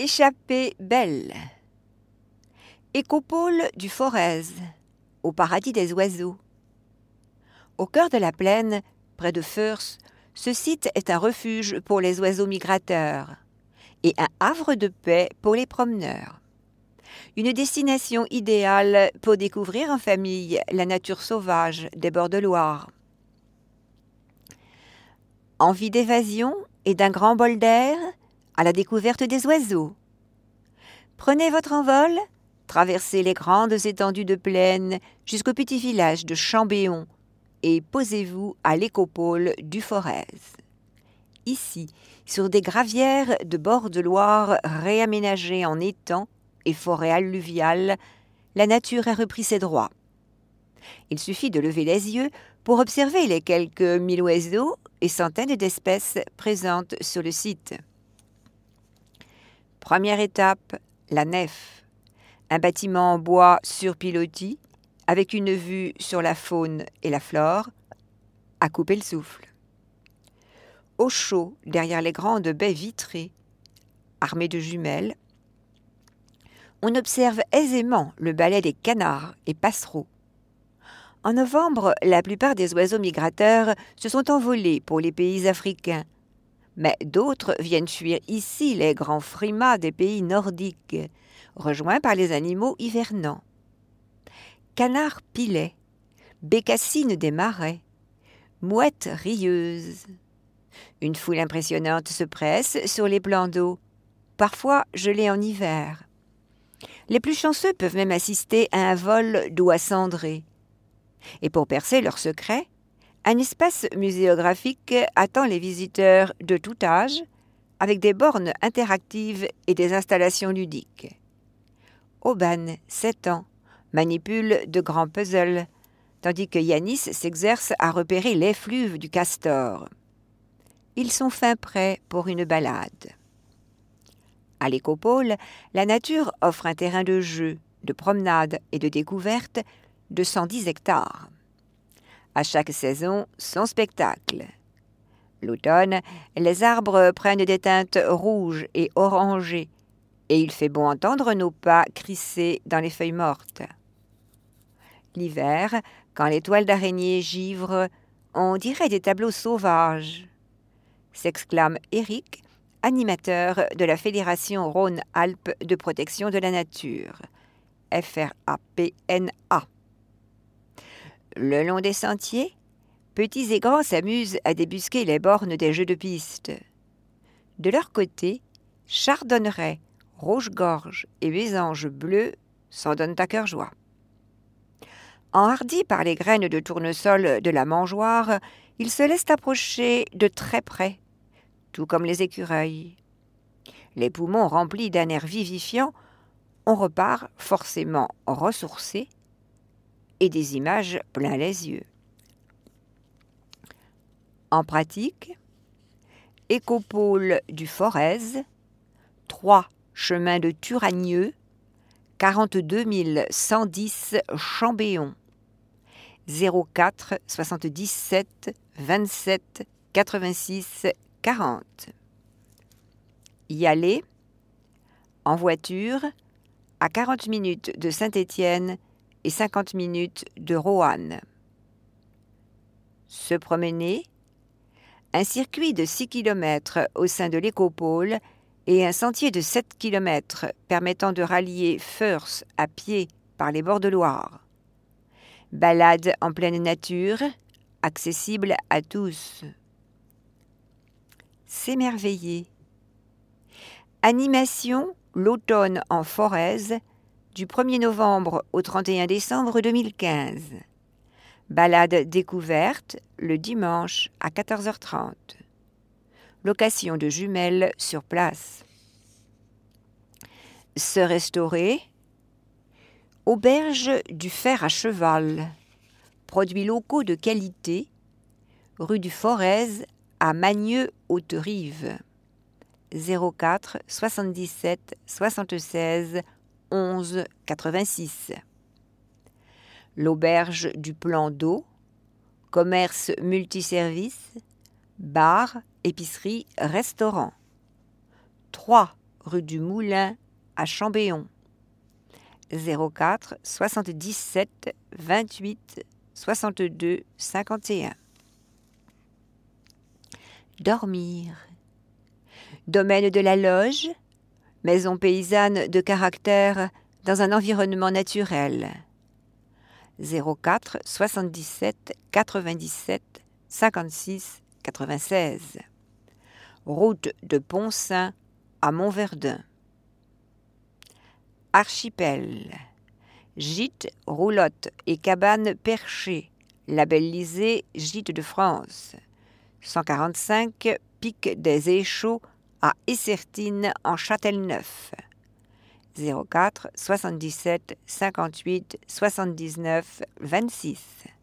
L'échappée belle. Écopole du Forez, au paradis des oiseaux. Au cœur de la plaine, près de Feurs, ce site est un refuge pour les oiseaux migrateurs et un havre de paix pour les promeneurs. Une destination idéale pour découvrir en famille la nature sauvage des bords de Loire. Envie d'évasion et d'un grand bol d'air à la découverte des oiseaux. Prenez votre envol, traversez les grandes étendues de plaine jusqu'au petit village de Chambéon et posez-vous à l'écopole du Forez. Ici, sur des gravières de bord de Loire réaménagées en étangs et forêts alluviales, la nature a repris ses droits. Il suffit de lever les yeux pour observer les quelques 1000 oiseaux et centaines d'espèces présentes sur le site. Première étape, la nef. Un bâtiment en bois sur pilotis, avec une vue sur la faune et la flore, à couper le souffle. Au chaud, derrière les grandes baies vitrées, armées de jumelles, on observe aisément le ballet des canards et passereaux. En novembre, la plupart des oiseaux migrateurs se sont envolés pour les pays africains, mais d'autres viennent fuir ici les grands frimas des pays nordiques, rejoints par les animaux hivernants. Canards pilets, bécassines des marais, mouettes rieuses. Une foule impressionnante se presse sur les plans d'eau, parfois gelés en hiver. Les plus chanceux peuvent même assister à un vol d'oies cendrées. Et pour percer leur secret, un espace muséographique attend les visiteurs de tout âge, avec des bornes interactives et des installations ludiques. Oban, 7 ans, manipule de grands puzzles, tandis que Yanis s'exerce à repérer l'effluve du castor. Ils sont fin prêts pour une balade. À l'écopole, la nature offre un terrain de jeu, de promenade et de découverte de 110 hectares. À chaque saison, son spectacle. L'automne, les arbres prennent des teintes rouges et orangées, et il fait bon entendre nos pas crisser dans les feuilles mortes. L'hiver, quand les toiles d'araignée givrent, on dirait des tableaux sauvages, s'exclame Éric, animateur de la Fédération Rhône-Alpes de protection de la nature, FRAPNA. Le long des sentiers, petits et grands s'amusent à débusquer les bornes des jeux de piste. De leur côté, chardonnerets, rouge-gorge et mésanges bleus s'en donnent à cœur joie. Enhardis par les graines de tournesol de la mangeoire, ils se laissent approcher de très près, tout comme les écureuils. Les poumons remplis d'un air vivifiant, on repart forcément ressourcé et des images plein les yeux. En pratique, écopole du Forez, 3 chemin de Turagneux, 42 110 Chambéon, 04 77 27 86 40. Y aller, en voiture, à 40 minutes de Saint-Étienne et 50 minutes de Roanne. Se promener, un circuit de 6 km au sein de l'écopole et un sentier de 7 km permettant de rallier Feurs à pied par les bords de Loire. Balade en pleine nature, accessible à tous. S'émerveiller. Animation l'automne en Forez, du 1er novembre au 31 décembre 2015. Balade découverte le dimanche à 14h30. Location de jumelles sur place. Se restaurer. Auberge du Fer à Cheval. Produits locaux de qualité. Rue du Forez à Magneux-Haute-Rive. 04 77 76 11 86. L'auberge du Plan d'eau, commerce multiservice, bar, épicerie, restaurant. 3 rue du Moulin à Chambéon. 04 77 28 62 51. Dormir. Domaine de la Loge, maison paysanne de caractère dans un environnement naturel. 04 77 97 56 96. Route de Poncin à Montverdun. Archipel. Gîte, roulotte et cabane perchée, labellisé Gîte de France. 145 Pic des Échauds à Essertines en Châtelneuf. 04 77 58 79 26.